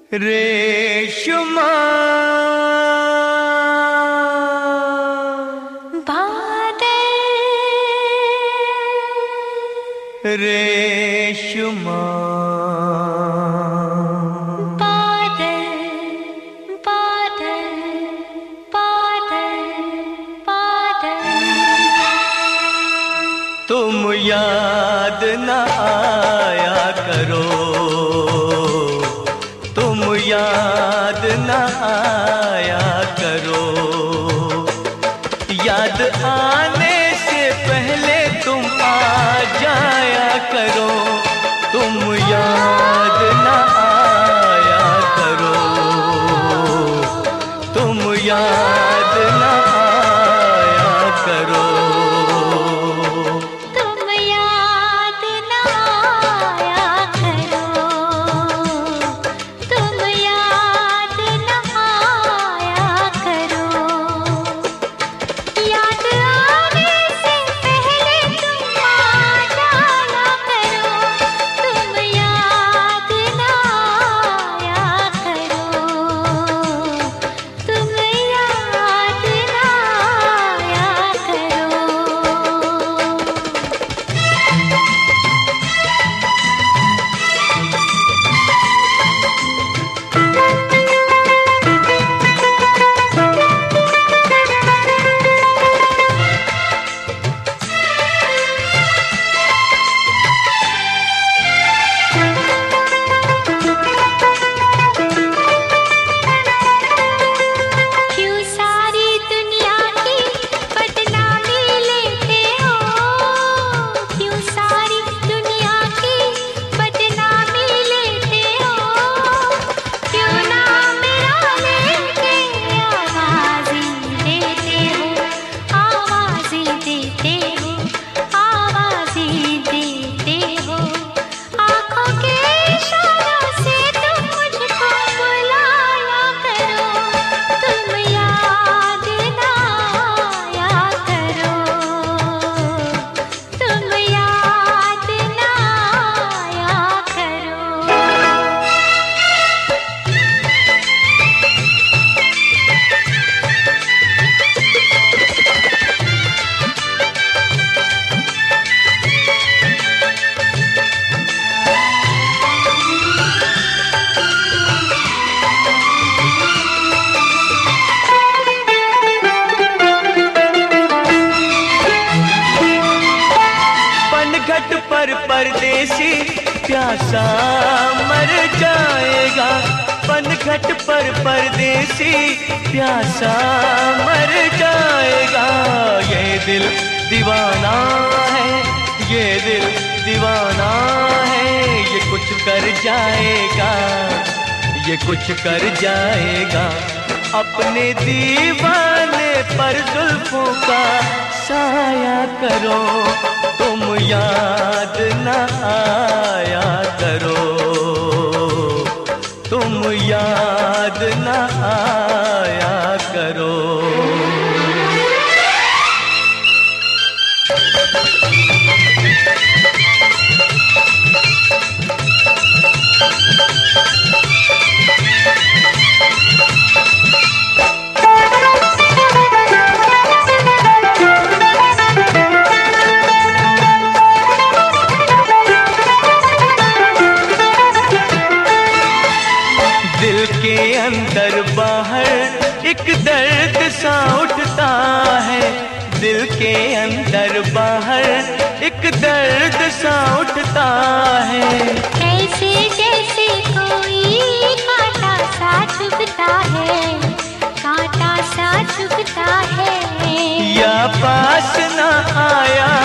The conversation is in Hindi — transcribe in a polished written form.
रेशमा रेशमा बादल बादल बादल बादल। तुम याद न आया करो, तुम याद न आया करो। याद आने से पहले तुम आ जाया करो। तुम याद न आया करो, तुम याद न आया करो। तुम याद न आया करो, तुम याद न आया करो। याद आने से पहले तुम आ जाया करो। तुम याद न आया करो, तुम याद न आया करो। क्यों सारी दुनिया की बदनामी लेते हो, क्यों सारी दुनिया की बदनामी लेते हो। क्यों ना मेरा लेके आवाज़ें देते हो, आवाज़ें देते हो, आवाज़ें देते हो। आँखों के इशारों से तुम मुझको बुलाया करो। तुम याद न आया करो, तुम याद न आया करो। पनघट पर परदेसी प्यासा मर जाएगा। पनघट पर परदेसी प्यासा मर जाएगा। ये दिल दीवाना है, ये दिल दीवाना है। ये कुछ कर जाएगा, ये कुछ कर जाएगा। अपने दीवाने पर जुल्फों का साया करो। तुम याद न आया करो, तुम याद न आया करो। दिल के अंदर बाहर एक दर्द सा उठता है। दिल के अंदर बाहर एक दर्द सा उठता है। ऐसे जैसे कोई कांटा सा चुभता है, कांटा सा चुभता है। या पास न आया